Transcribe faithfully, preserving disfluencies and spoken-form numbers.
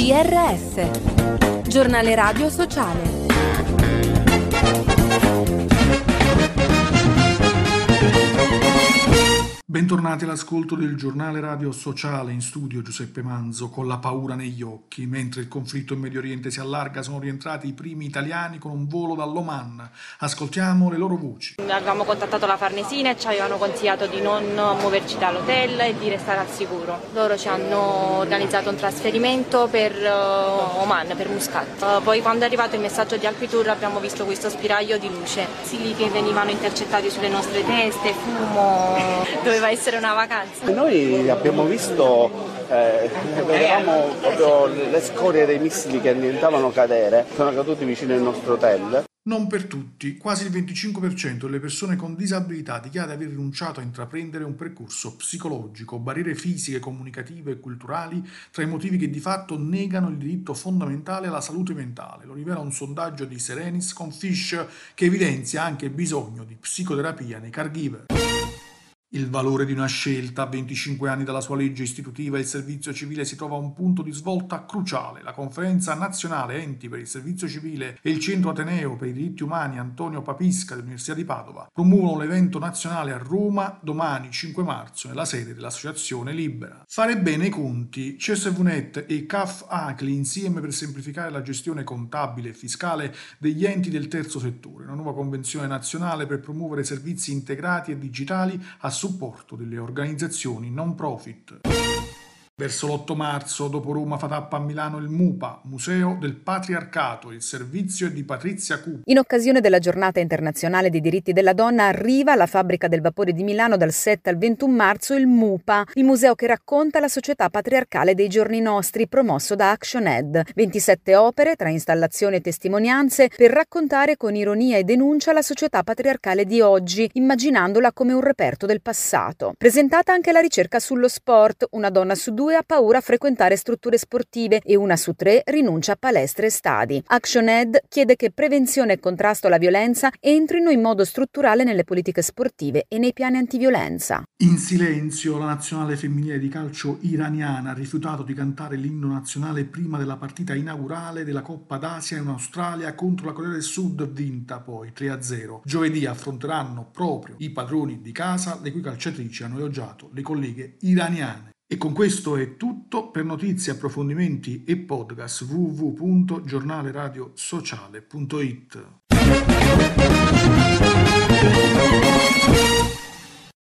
G R S, giornale radio sociale. Bentornati all'ascolto del giornale radio sociale. In studio Giuseppe Manzo con la paura negli occhi. Mentre il conflitto in Medio Oriente si allarga, sono rientrati i primi italiani con un volo dall'Oman. Ascoltiamo le loro voci. Abbiamo contattato la Farnesina e ci avevano consigliato di non muoverci dall'hotel e di restare al sicuro. Loro ci hanno organizzato un trasferimento per uh, Oman, per Muscat. Uh, poi quando è arrivato il messaggio di Alpitour abbiamo visto questo spiraglio di luce. Sì, che venivano intercettati sulle nostre teste, fumo, doveva essere una vacanza. Noi abbiamo visto, eh, vedevamo proprio le scorie dei missili che annientavano cadere, sono caduti vicino al nostro hotel. Non per tutti, quasi il venticinque per cento delle persone con disabilità dichiara di aver rinunciato a intraprendere un percorso psicologico, barriere fisiche, comunicative e culturali tra i motivi che di fatto negano il diritto fondamentale alla salute mentale. Lo rivela un sondaggio di Serenis con Fish che evidenzia anche il bisogno di psicoterapia nei caregiver. Il valore di una scelta. A venticinque anni dalla sua legge istitutiva, il servizio civile si trova a un punto di svolta cruciale. La Conferenza Nazionale Enti per il Servizio Civile e il Centro Ateneo per i Diritti Umani Antonio Papisca dell'Università di Padova promuovono l'evento nazionale a Roma domani cinque marzo nella sede dell'Associazione Libera. Fare bene i conti. C S V Net e C A F A C L I insieme per semplificare la gestione contabile e fiscale degli enti del terzo settore. Una nuova convenzione nazionale per promuovere servizi integrati e digitali a supporto delle organizzazioni non profit. Verso l'otto marzo, dopo Roma fa tappa a Milano il MUPA, Museo del Patriarcato. Il servizio è di Patrizia Cupa. In occasione della Giornata Internazionale dei Diritti della Donna arriva alla Fabbrica del Vapore di Milano dal sette al ventuno marzo il MUPA, il museo che racconta la società patriarcale dei giorni nostri, promosso da ActionEd. ventisette opere tra installazioni e testimonianze per raccontare con ironia e denuncia la società patriarcale di oggi, immaginandola come un reperto del passato. Presentata anche la ricerca sullo sport, una donna su due ha paura a frequentare strutture sportive e una su tre rinuncia a palestre e stadi. ActionEd chiede che prevenzione e contrasto alla violenza entrino in modo strutturale nelle politiche sportive e nei piani antiviolenza. In silenzio, la nazionale femminile di calcio iraniana ha rifiutato di cantare l'inno nazionale prima della partita inaugurale della Coppa d'Asia in Australia contro la Corea del Sud, vinta poi tre a zero. Giovedì affronteranno proprio i padroni di casa, le cui calciatrici hanno elogiato le colleghe iraniane. E con questo è tutto. Per notizie, approfondimenti e podcast w w w punto giornale radio sociale punto it.